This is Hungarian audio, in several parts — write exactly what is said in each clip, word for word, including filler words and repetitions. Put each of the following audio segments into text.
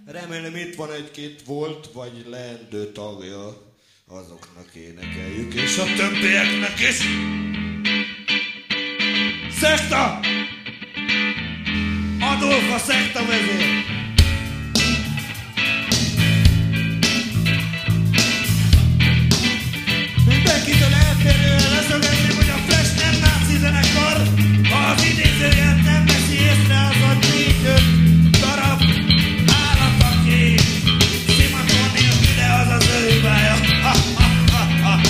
Remélem itt van egy-két volt vagy leendő tagja. Azoknak énekeljük, és a többieknek is. Szekta! Adolf a szekta vezér! Mindenkitől eltérően leszögezném, hogy a Flash nem náci zenekar. Ha az idézőjel nem veszi észre, az a négy-öt darab állat, aki szimaton nélkül, de az az ő hibája. Ha, ha, ha, ha.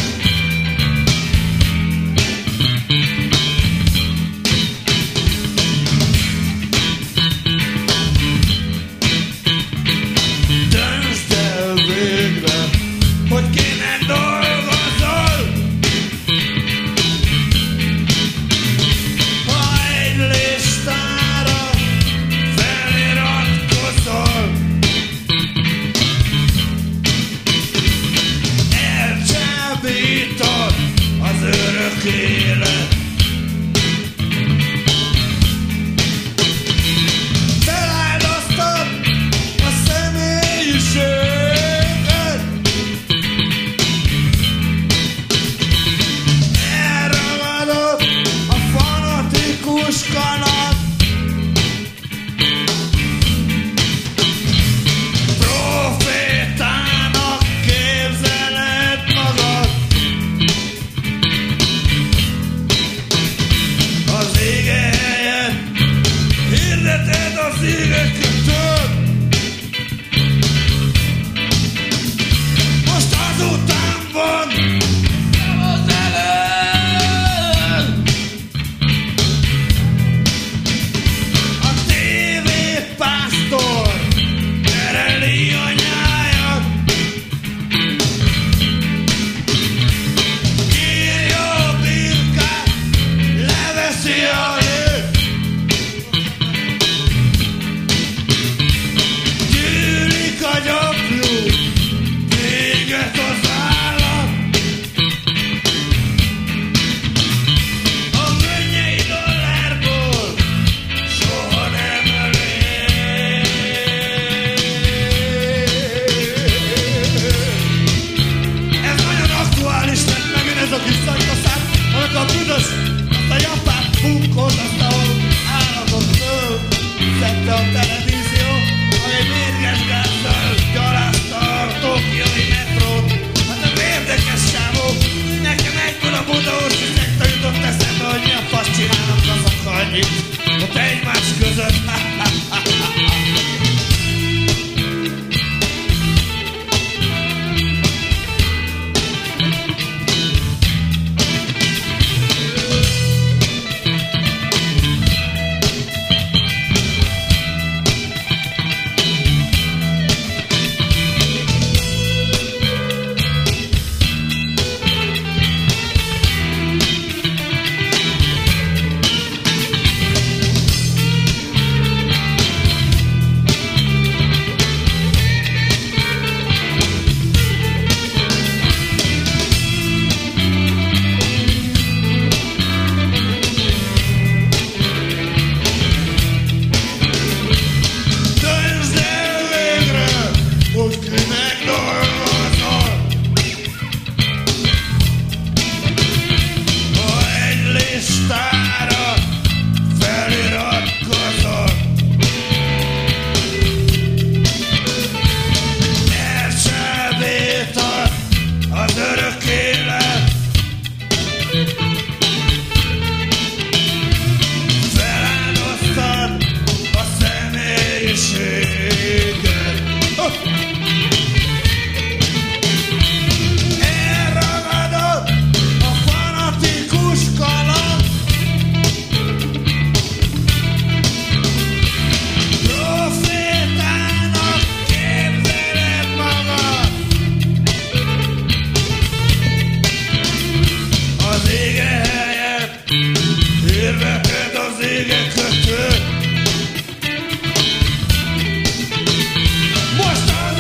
Döntsd el végre, hogy kéne dolgozol. Ha egy listára feliratkozol, elcsábítod az örök élet. Feláldoztad a személyiséget, elragadod a fanatikus kaland. Profétának képzeled magad, az ége helyen hirdeted az ígéket. Most azután van az elő. A tévépásztor tereli anyáját, írja a birkát, leveszi a lét. Gyűlik a gyapjú, véget az állam. A könnyei dollárból soha nem elég. Ez nagyon aktuális lett megint ez a kis szakaszát, amikor a büdös azt a japán bunkot, azt ahol állatok föl szedte a televízió, ami egy mérges gázzal gyalázta a tokiói metrót. Hát nem érdekes sávó, nekem egyből a budaorsi szekta jutott eszembe, hogy milyen fasz csinálnak azok annyit ott egymás között. Döntsd el végre, hogy kinek dolgozol. Ha egy listára feliratkozol, elcsábítod az örök élet. Feláldoztad a személyiséget. Oh! Elragadod a fanatikus kaland. Profétának képzeled magad, az ége helyett hirdeted az égekötőt. Most az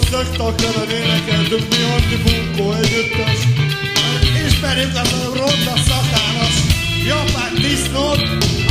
szögtakörön énekeltünk mi antibunkó együttes. Ismerjük az a ronda szakállas japán disznót,